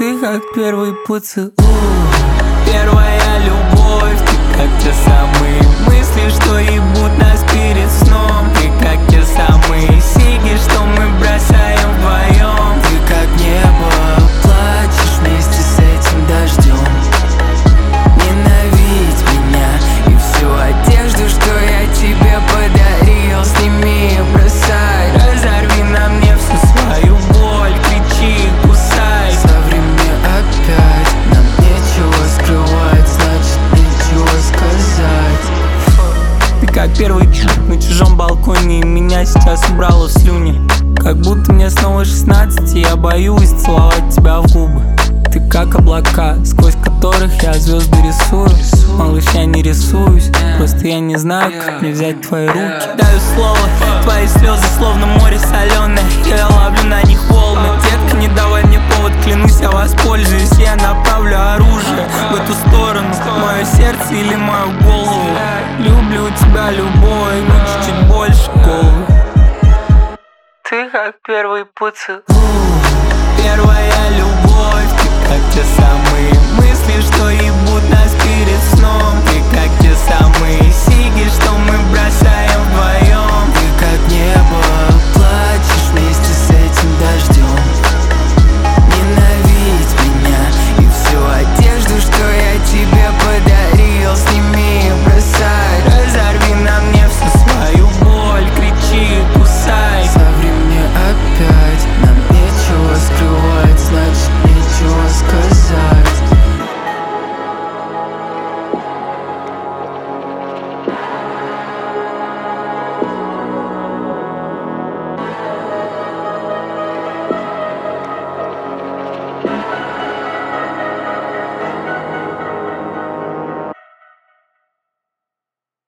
Ты как первый поцелуй, первая любовь. Ты как те самые мысли, что ебут нас перед сном. Ты как те самые сиги, что мы бросаем вдвоем. Ты как небо, плачешь вместе с этим дождем. Ненавидь меня и всю одежду, что я тебе подарил, сними и бросай. Разорви на мне всю свою боль, кричи, кусай. Соври мне опять, нам нечего скрывать, значит нечего сказать. Ты как первый на чужом балконе, и меня сейчас убрало в слюни. Как будто мне снова 16, и я боюсь целовать тебя в губы. Ты как облака, сквозь которых я звезды рисую. Малыш, я не рисуюсь, просто я не знаю, как мне взять твои руки. Даю слово, твои слезы словно море соленое, я ловлю на них волны. Детка, не давай мне повод, клянусь, я воспользуюсь. Я направлю оружие в эту сторону, мое сердце или мою голову. Люблю тебя любой, но чуть-чуть больше головы. Ты как первый поцелуй, первая любовь. Ты как те самые мысли, что ебут нас перед сном.